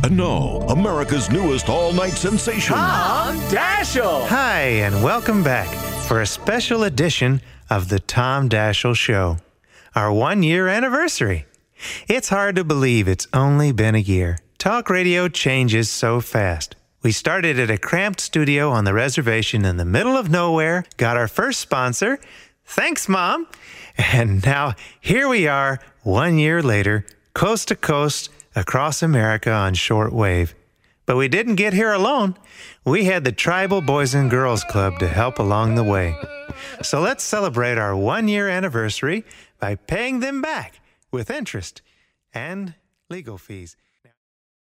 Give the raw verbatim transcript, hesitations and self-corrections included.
And now, America's newest all-night sensation, Tom Daschle. Hi, and welcome back for a special edition of the Tom Daschle Show, our one-year anniversary. It's hard to believe it's only been a year. Talk radio changes so fast. We started at a cramped studio on the reservation in the middle of nowhere, got our first sponsor. Thanks, Mom. And now here we are, one year later, coast to coast, across America on shortwave. But we didn't get here alone. We had the Tribal Boys and Girls Club to help along the way. So let's celebrate our one-year anniversary by paying them back with interest and legal fees.